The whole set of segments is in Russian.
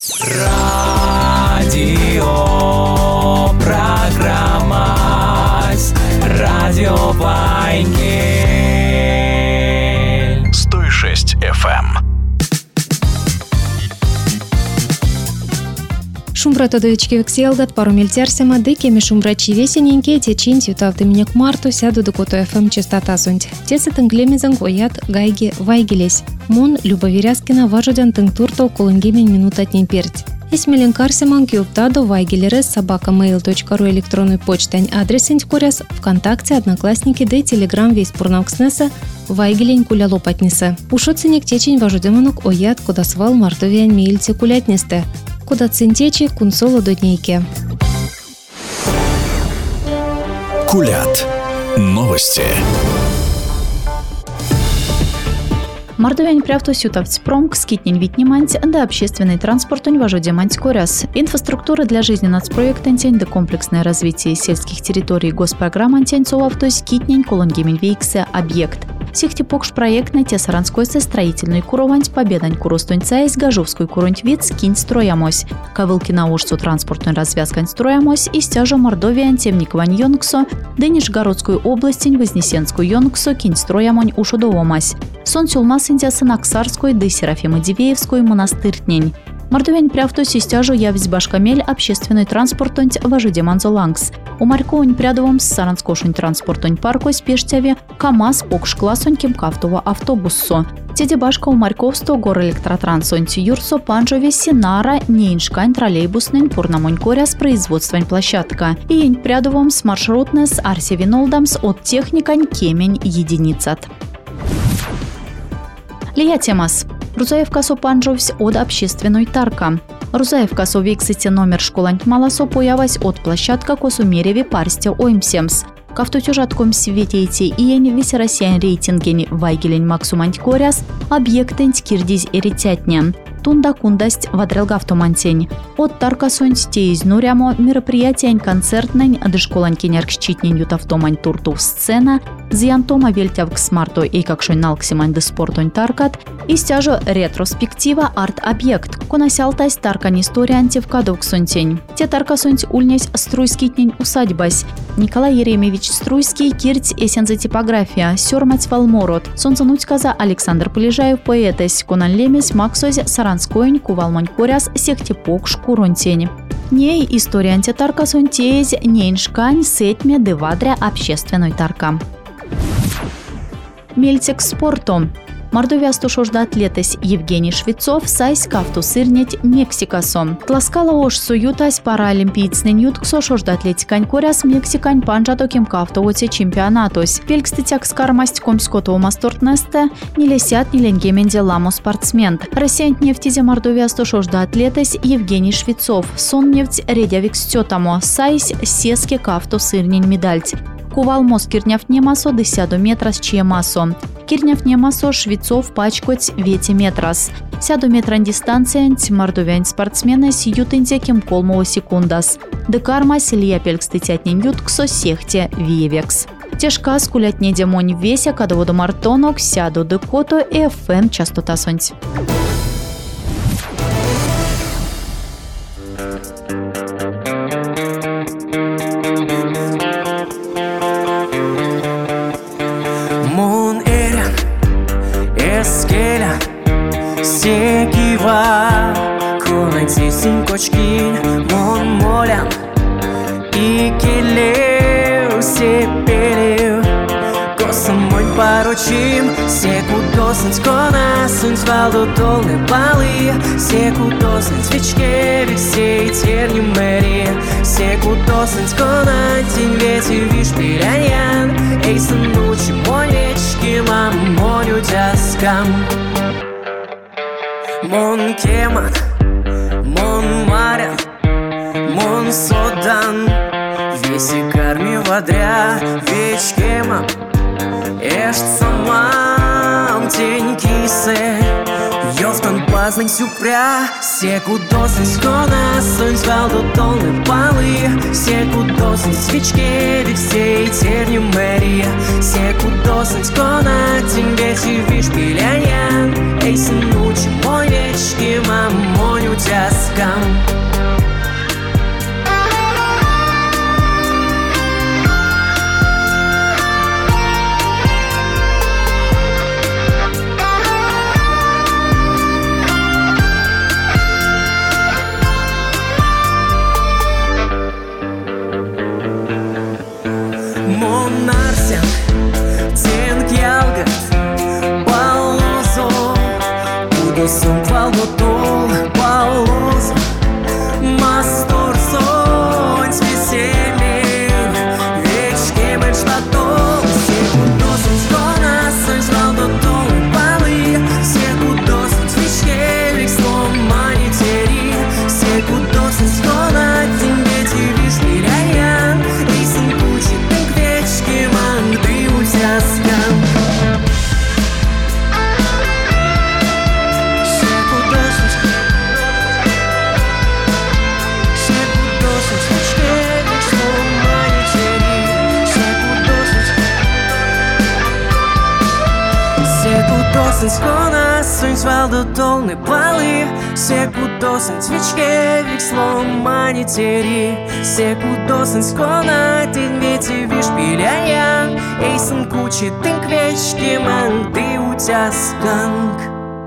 Радио программа Радио Вайнгель 106 FM. Шумбрата доечки векселгат пару мельтерсема, дыкеми шумбрачи весененьке течин ютавты меня к марту сяду до кото ФМ частота сунть. Тесы тынглемизанг оят гайги вайгелес. Мон Любовиряскина важудян тыңтуртау колынгемен минут отнен пердь. Эсмелен карсеман кюлтадо вайгелерес собакамейл.ру электронной почтань адресенть куряс ВКонтакте, Одноклассники, да и Телеграм весь пурнавкснеса вайгелень кулялопатниса. Ушоценек течень важудеманук оят куда свал мартовиан меильце кулятнесте. Куда центечи кунсоло до днейке. Кулят. Новости. Мордовянь пряфту сютавц промк скитнень витниманць да общественный транспорт важудеманць коряс. Инфраструктура для жизни нацпроектантень да комплексное развитие сельских территорий госпрограммантень совавтось скитнень колонгемень вейксе объект. Сихтипокш проектный те саранскойся строительный курованць победань куростоньцаись гажовской куронть вид скинь строямось. Кавылки на ужцу транспортной развязкань строямось и стяжа Мордовиан темниковань йонксо, да Нижегородскую областень Вознесенскую йонксо кинь строямонь ушудовомась. Сон сюлмас индяса Наксарской да Серафимы Дивеевской монастыртнень. Мордовянь пряфту систяжу явись башкамель общественный транспортонь важудеманзолангс. У Марьковань прядовом с Саранскошунь транспортонь паркой спештяве КамАЗ покш классоньким кафтова автобуссо. Теде башка у Марьковсто гор электротрансонь юрсо панжове Синара нейншкань троллейбуснын пурнамонь коря с производством площадка. И инь прядовом с маршрутне с арсевинолдамс от техникань кемень единицат. Лия темас. Рузаевка сопанжовсь от общественной тарка. Рузаевка совексите номер школанть маласо появась от площадка косумереве парсте оймсемс. Кавтотюжатком светейте иень весь россиян рейтингень вайгелень максуманть коряс объектенть кирдиз эритятня. Тунда кундасть вадрелгавтомантень. От тарка сонть теиз нурямо мероприятиянь концертнень дышколанькень аркщитнень ютавтомань туртув сцена, зиантома вельтявк смарто и какшой налксимань да спортонь таркат, и стяжо ретроспектива арт-объект, коносялтась таркань историантив кадовк сонтень. Те тарка сонть ульнесь струйскитнень усадьбась. Николай Еремевич Струйский кирть эсенза типография, сёрмать валмород, сонцануть каза Александр Полежаев поэтес, конан лемес максоз саранскоень кувалмонь коряс сехтипок шкуронтень. Ней историанте тарка сонтеез нейншкань сетьме девадря общественной тарка. Мельтек спортом. Мордовия стошожда атлетес Евгений Швецов сайс кафту сырнеть Мексикасом. Тласкала ош суютась паралимпийцнен ютксо шожда атлетикань коряс Мексикань панжатоким кафтовоте чемпионатос. Пелькстетяк скармасть комскотого мастортнесте не лесят ни ленгеменде ламо спортсмен. Россиянт нефтизе Мордовия стошожда атлетес Евгений Швецов. Сон нефть редявик стетамо сайс сеске кафту сырнень медальть. Кувал мост кирняв немасо десяду метрас чиемасо. Кирняв немасо Швецов пачкоть вети метрас. Сяду метран дистанциянть мордовянь спортсмены сиют индеким колмово секундас. Декармась лия пелькстытятнень ютксо сехте виевекс. Тяжка скулять не демонь веся кадоводу мартонок сяду декото и ФМ частота сонть. Сегива, кунайцы синкочки, мон молян, и келеу сепелеу, косом мой поручим, секу досыть кона, сунь свалду долны балы, секу досыть свечке, вексей терню мэри, секу досыть кона, день вети виш пилянян, эй, сынучи, мой вечки, мам, моню тяскам. Мон кеман, мон марян, мон содан, веси карми водря, веч кеман, эш самам тень кисе, йофтан пазнань сюпря, секу досень скона, сонь свалду долны палы, секу досень свечке, вексей терню мэри, секу досень скона, тень вети виш пилянян, эй, сынучи, мой вечки, мамоню тяска. kūdosins skonas, suņas valdo tolni pali, все kūdosins vičke, vikslom mani teri, все kūdosins skona, tin vieti višpiļaja, eisen kuči tink viečki man divūtjas gank.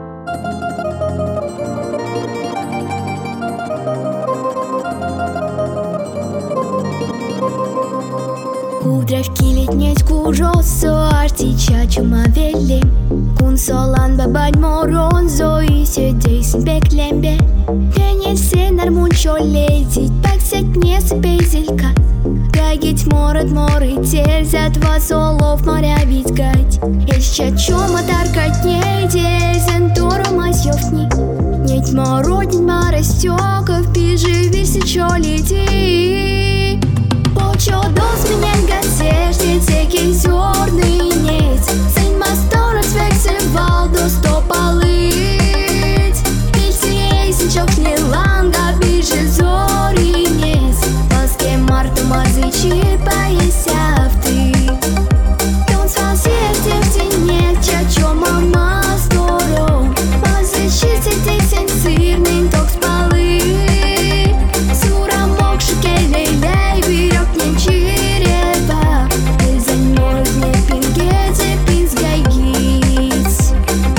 Kudrevki letneć kuroso articha çumaveli Kun solan babad moronzo i sjödejsin beklembe Denilsin armun çolezit Bakset nesi bezilka Гагить мород моритель За 2 солов моря визгать Еще чума таркать недель Зентуру масёвни Неть мородин маростёков Пижи вирси чолети Почо дос меня газешти Теки зёрный нет Сень масторот вексель валдо стопалыть Пильти эйсен чокни ланга Пижи зори нет Паске марту мазычи поесяв ты Тон свалсер тефтинет Чачо мама здоров Мазычи сетесен сырный ток спалы Сура мокши келей-лей Вирёк не чирева Эльзань морот не пингезе пизгайгиц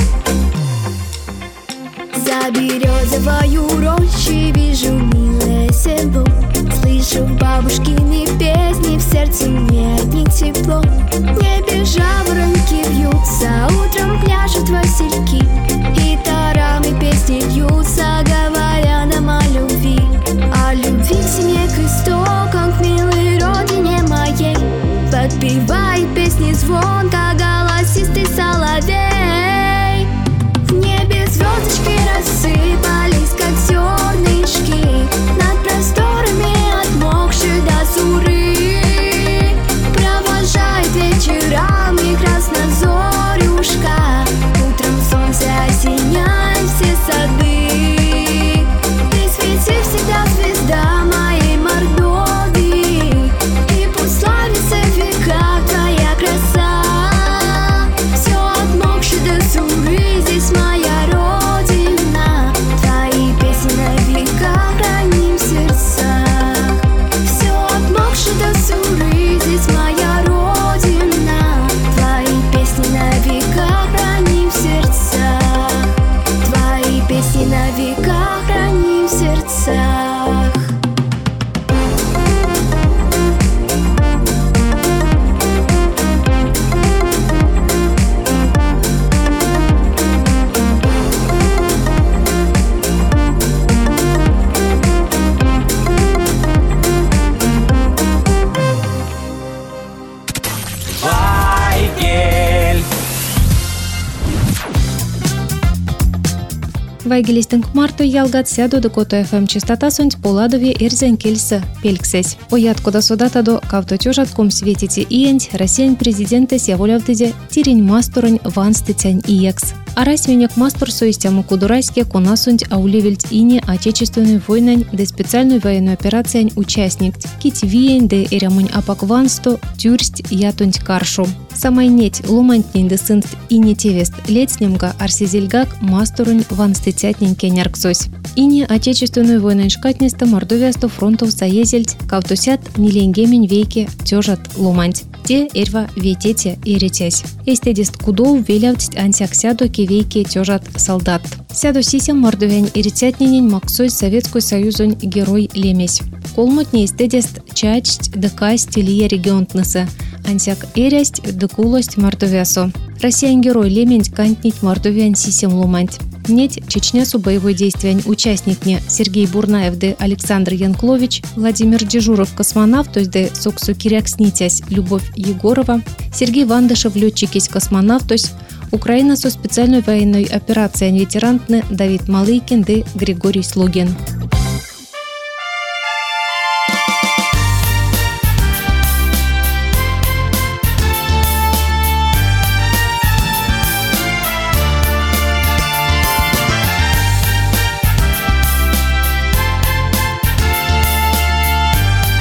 За берёзовою рощей Вижу милое село Слышу бабушкины песни, в сердце мне от них тепло. В небе жаворонки вьются, утром пляшут васильки. Гитарами песни льются, говоря нам о любви. О любви к семье, к истокам, к милой родине моей. Подпевает песни звонко, голосистый соловей. В небе звездочки рассыпались, как зернышки. Над просторами отмокшие до суры Провожает вечерами краснозорюшка Утром солнце осеняет все сады Ты свети всегда, звезда моей Мордовии И пусть славится в веках твоя краса Все отмокшее до суры, здесь моя родина Твои песни на веках храним в сердцах Все отмокшее до суры, здесь моя родина Твои песни на веках храним в сердцах Твои песни на веках храним в сердцах Вайгелистин кмарту ялгат сяду докото ФМ частота сонь поладове эрзен кельса пельксесь. Оят кода содатадо кавточожат ком светите иенць Россиян президентес яволявдыде тирень масторонь ванстыцянь иекс. Арась менек мастор соистяму кудурайске конасунь аулевельть ине отечественной войнань де специальную военную операциянь участник. Кить виень де эрямунь апак вансто тюрсть ятунь каршу. Самай неть ломантнень де сынт ине тевест летснемга арсизельгак масторунь ванстыцятнень кенярксось. Ине отечественную войнань шкатнеста Мордовиасто фронтов заезельть кавтосят миленгемень вейке тёжат ломанть. Те эрва ветете и ретесь. Эстедист кудов велявть ансяксядо кевейке тёжат солдат. Сядо сисем мордовянь и ретятненень максой Советскую Союзонь герой лемесь. Колмотне эстедист чачть дыка стилия регионтнысы. Ансяк эрясть дыкулость Мордовиасо. Россиян герой лемень кантнить Мордовян сисем ломанть. Неть Чечнясу боевой действия участникне Сергей Бурнаев де Александр Янклович, Владимир Дежуров космонавт, то есть де Соксу Кирякснитясь Любовь Егорова, Сергей Вандышев летчикись космонавт, то есть Украина со специальной военной операцией ветерантны Давид Малыкин де Григорий Слугин.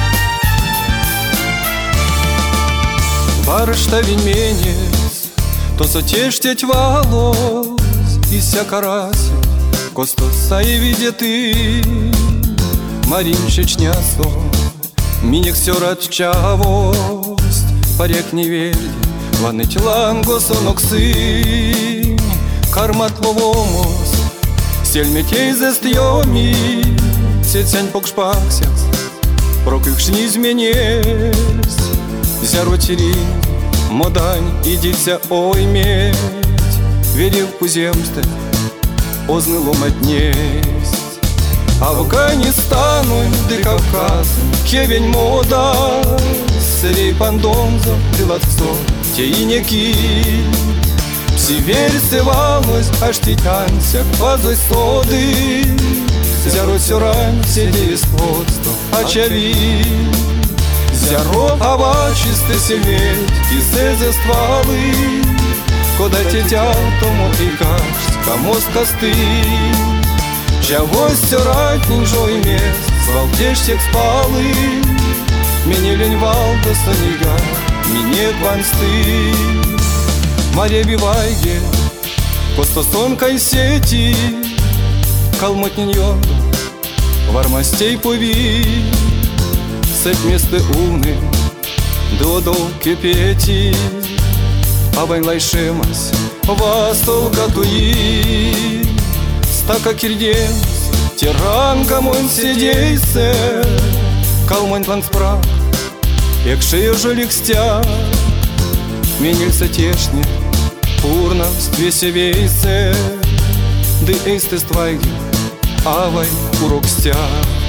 Барышта вименец, то затештеть волос и ся караси, костоса и видит и Марин Чечнясо, минек все радчавость, парек не верди, ваныть ланго соноксы, кармат ловомос, сельметей застьоми, сетянь покшпаксяс, прокыкш не изменес, зярватери, модань, идися ой медь, верил куземсте, озны ломать несть. Афганистану, ды Кавказу, кевень мода, сырей пандонзо, дылатцо, те и неки. Северь сывалось, аж титянся, квазой соды, зяро сюрань, седи исподство, очави. Зяро ава чисты сельметь, и зезе стволы, кода тетя тому и кажется, комос косты. Чавось все ратнень жой мест, свалтеж всех спалы, мне лень валда санига, мне квансты. Мария бивайге, костосонкой сети, калмотнин йоду, вармастей пови, сет месты умны, додо кипети, абайн лайшемас, вастолка туи. Стака кирденс, тиранка мон сидейсе, калмань лангспрак, якшею жолик стяг, менился тешне, пурна ствесе вейсе, ды эйсте ствайги, авай урок стяг.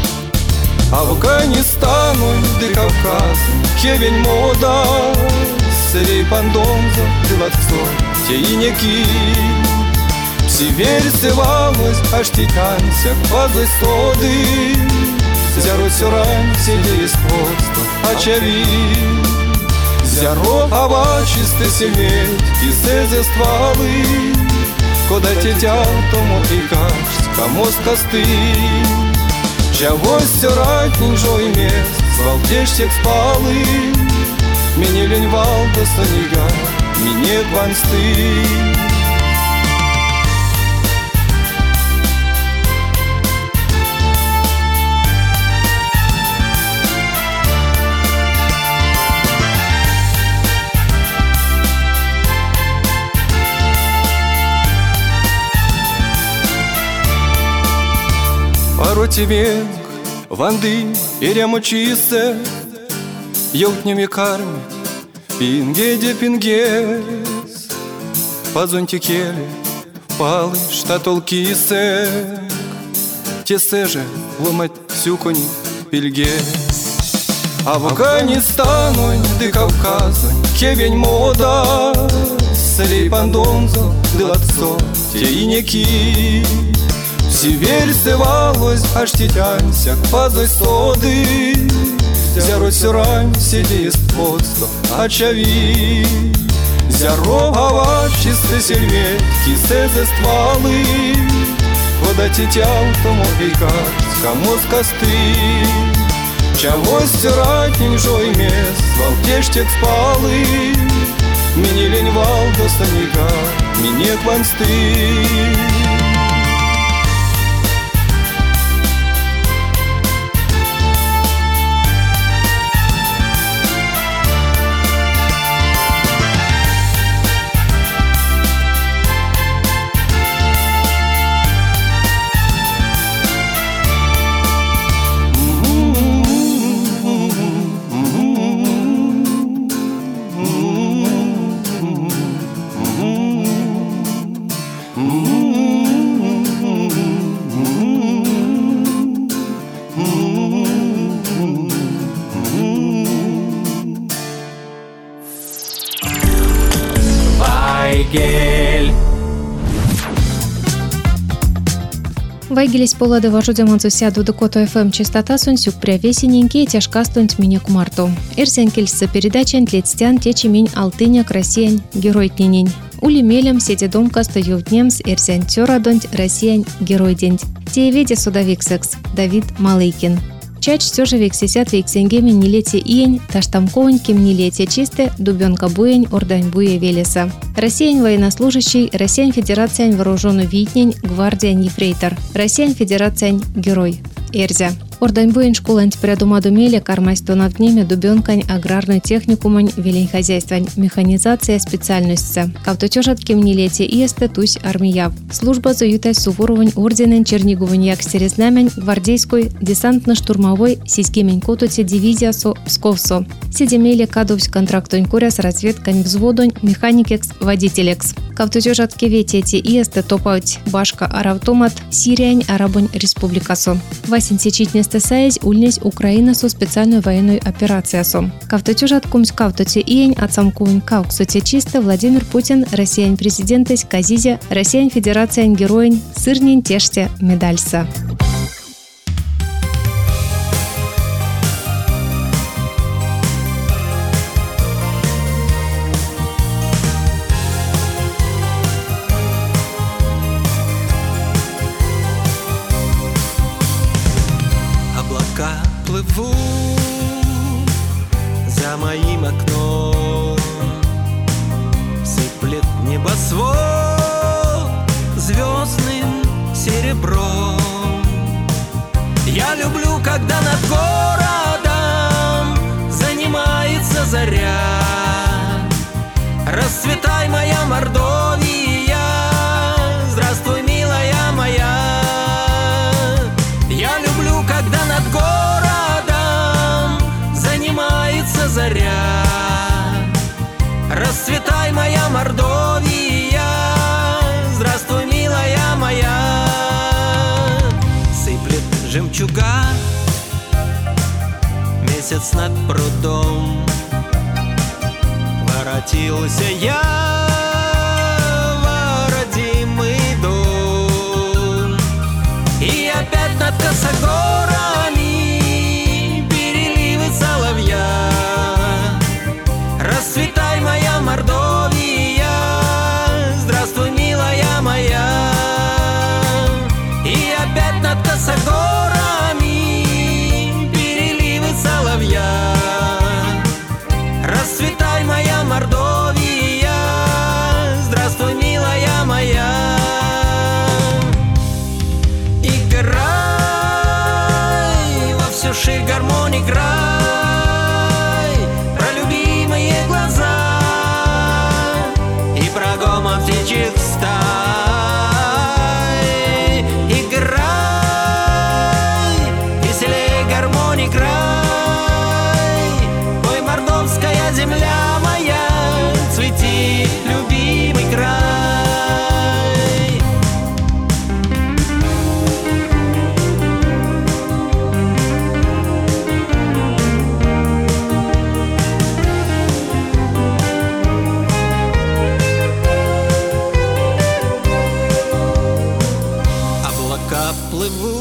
Афганистану, ды Кавказу, кевень мода, сырей пандонзо, дылатцо, те и неки. Северь сывалось, аж титянся, квазой соды, зяро сюрань, седи исподство, очави. Зяро ава чисты сельметь, и зезе стволы, кода тетя тому и кажется, комос косты. Чавось все ратнень жой мест, свалтеж всех спалы, мне лень валда санига, мне квансты. Тебе ванды и рямучисе, елтнями кормит, пингеде пингес, по зонтикеле впалы штатолкисе, тесе же ломать сюкони пильгес. Афганистану, ды Кавказу, кевень мода, сырей пандонзо, дылатцо, те и неки. Северь сывалось, аж титянся, квазой соды, зяро сюрань, седи исподство, очави. Зяро ава чисты сельметь, кисезе стволы, кода тетял тому и кажется, комос косты. Чавось все ратнень жой мест, свалтеж тех спалы, мне лень валда санига, мне квансты. Вайгелись полады важудяманцу сяду докото ФМ частота сунсюк прявесененькие тяжка стунть минек марту. Эрсен кельса передача тлетстян течемень алтыняк Россиян герой тненень. Ули мелем сети домка стою днемс эрсен тёра донть Россиян герой день. Те веде судовик секс Давид Малыкин. отмечать все же вексесят вексенгеми нелете иень, таштамковоньким нелете чисте, дубенка буень, ордань буе велеса. Россиян военнослужащий, Россиян Федерация вооруженный витнень, гвардия ефрейтор, Россиян Федерация герой. Эрзя. Ордань буень школань прядумаду меле кармайство навднеме дубенкань аграрный техникумань велень хозяйствань механизация специальносться. Кавточожат кемнилете и эстетусь армияв. Служба заютай суворовань орденен Черниговань як серезнамень гвардейской десантно-штурмовой сискемень кототе дивизия со Псковсо. Седемеле кадовсь контрактонь куряс разведкань взводонь механикекс водителекс. Кавточожат кеветете и эстетопауть башка аравтомат Сириань арабонь республикасо. Васин сечитнес Стесаясь ульнесь Украина со специальной военной операцией. Кавточужат кумсь кавтоте иень отсамкувань кавксоте чисто Владимир Путин, Россиян президентесь Казизе, Россиян Федерация героин, сырнень теште медальса. Плыву за моим окном, сыплет небосвод звездным серебром. Я люблю, когда над городом занимается заря. Расцветай, моя Мордовия, здравствуй, милая моя. Я люблю, когда над городом занимается заря. Расцветай, моя Мордовия, здравствуй, милая моя. Сыплет жемчуга месяц над прудом. Воротился я в родимый дом. И опять над косогорами переливы соловья. Расцветай, моя Мордовия, здравствуй, милая моя. И опять над косогорами переливы соловья. Расцветай, моя Мордовия, здравствуй, милая моя. Играй, во всю ширь гармонь играй, про любимые глаза и про гомон птичьих стай. Играй, веселей гармонь играй, ой, мордовская земля моя, цвети, любимый край. Облака плывут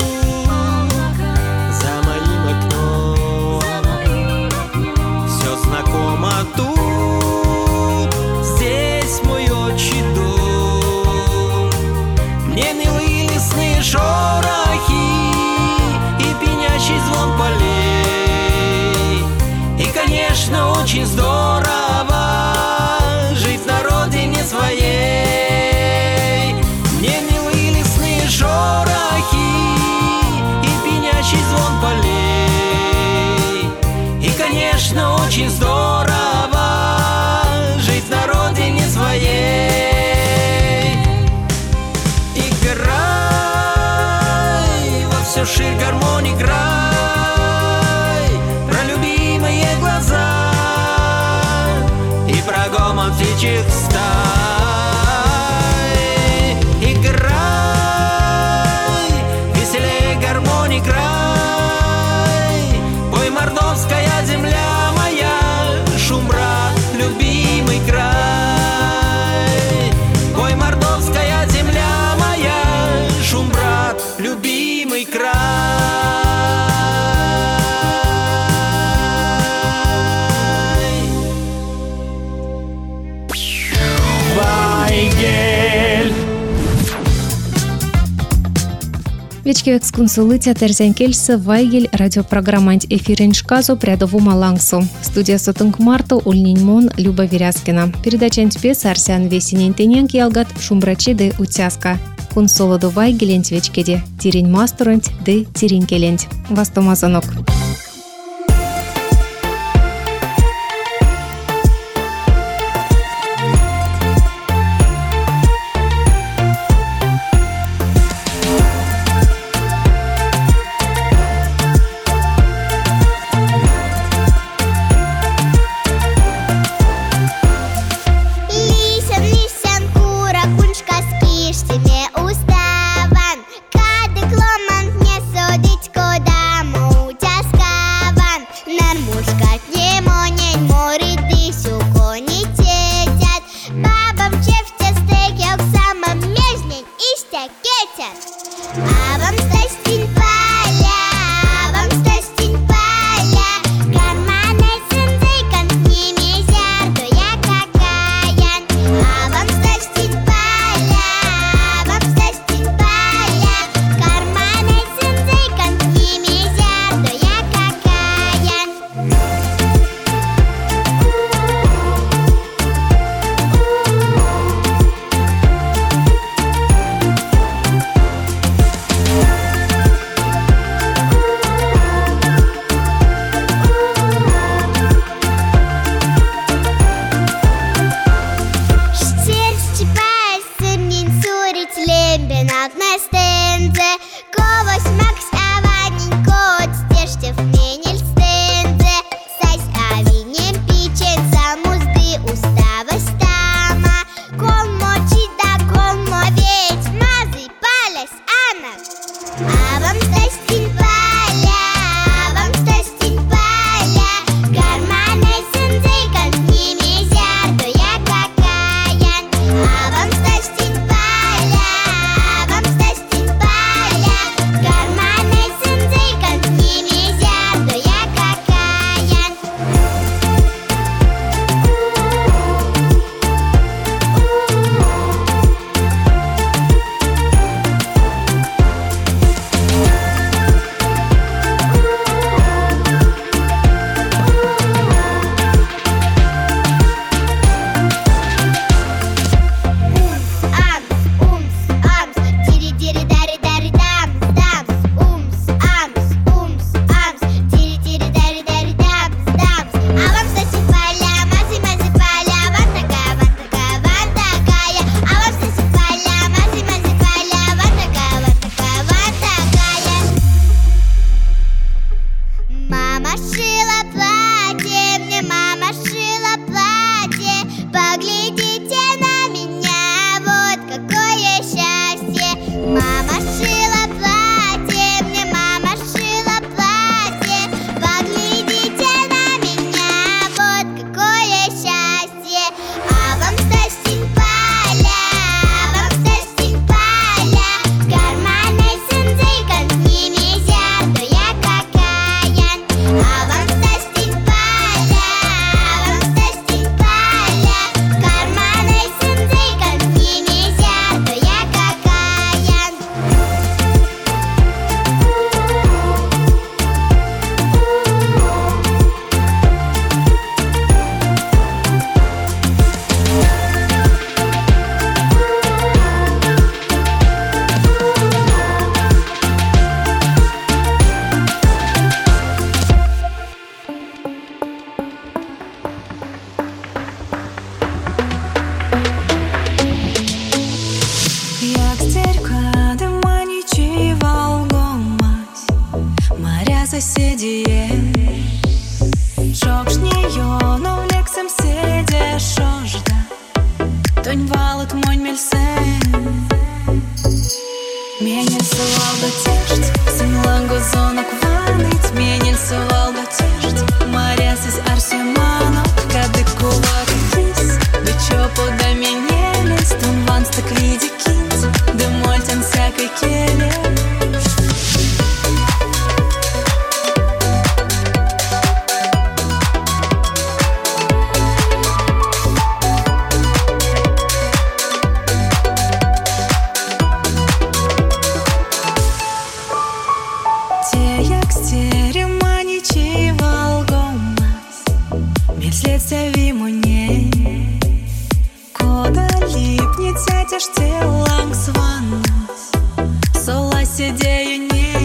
за моим окном. Все знакомо тут, здесь мой отчий дом. Мне милы лесные шорохи и пенящий звон полей. И, конечно, очень здорово жить на родине своей. Мне милы лесные шорохи и пенящий звон полей. И, конечно, очень здорово жить на родине своей. Играй, во всю ширь гармонь играй, про любимые глаза и про гомон птичьих стай. Играй, веселей гармонь играй, ой, мордовская земля моя, Шумрат, любимый край. Ой, мордовская земля моя, Шумрат, любимый край. Вечкевек скунсулытя терзен келсы вайгель радиопрограммант эфирен шказу прядову малангсу. Студия сотынг марту ульниньмон Люба Веряскина. Передача тебе Арсян Весенин Тененки ялгат шумбрачи де утяска. Кунсолоду вайгелент вечкеде. Тирень масторент де тирень келент. Вастомазанок. Тереманичи valgomas, mēs liec tevi moņē. Koda lipnice tiež tie langs vannas, sola sėdėjo nie.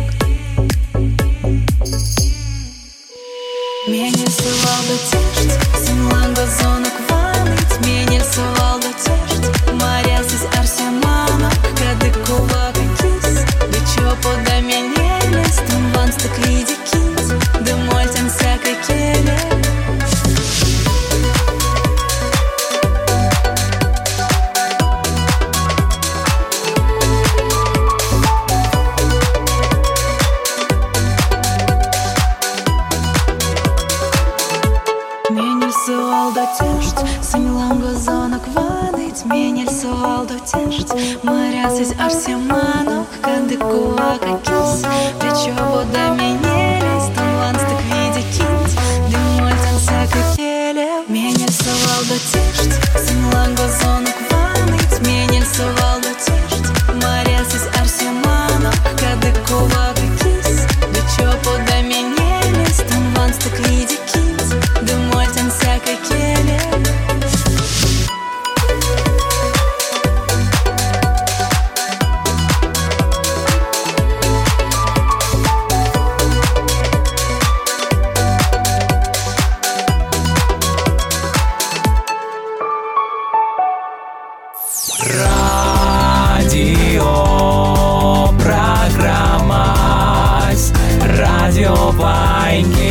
Mėnesį valdo tiežt, sin lango zono kvalit. Mėnesį valdo tiežt, marėsis ar semano, kad kova kakis. Bičio podaminėlis, tam vans tak lydikins, dėmol ten seka kėlė. Valdo tiežt, sin lango zono kvalit. Mėnesį valdo tiežt, marėsis ar semano, kad kova kakis. Bičio podaminėlis, tam vans tak lydikins, dėmol ten seka kėlė. Mėnesį valdo tiežt, sin lango zono kvalit. Mėnesį valdo tiežt, marėsis ar semano, kad kova kakis. Bičio podaminėlis, tam vans tak lydikins, dėmol ten seka kėlė. Радио программа Радио Вайнгелис.